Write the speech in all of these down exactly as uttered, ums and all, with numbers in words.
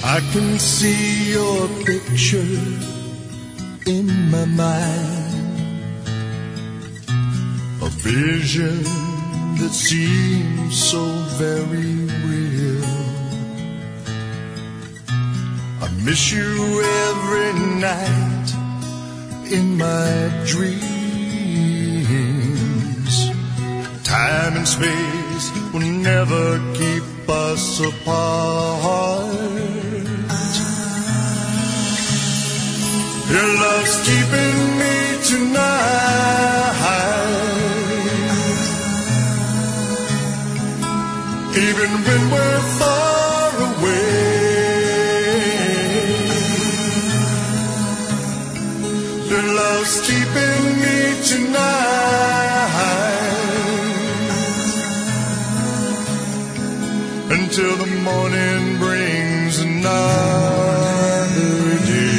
I can see your picture in my mind, a vision that seems so very real. I miss you every night in my dreams. Time and space will never keep us apart. Your love's keeping me tonight, even when we're far away. Your love's keeping me tonight, until the morning brings another day.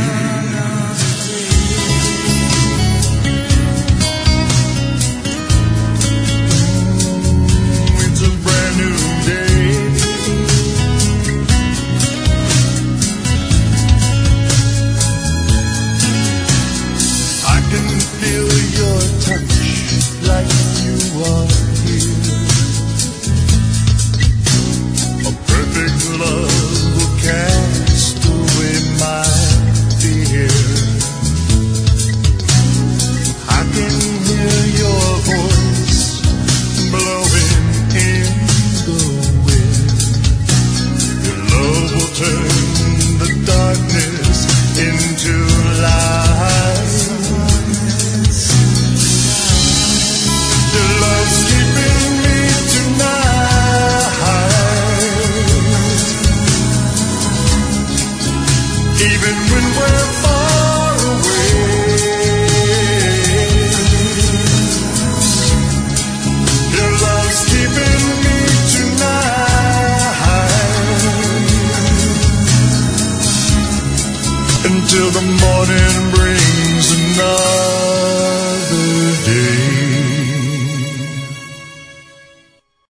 Feel your touch like you are here. A perfect love will cast away my fear. I can hear your voice blowing in the wind. Your love will turn the darkness into light. Love's keeping me tonight, even when we're far away. Your love's keeping me tonight, until the morning brings another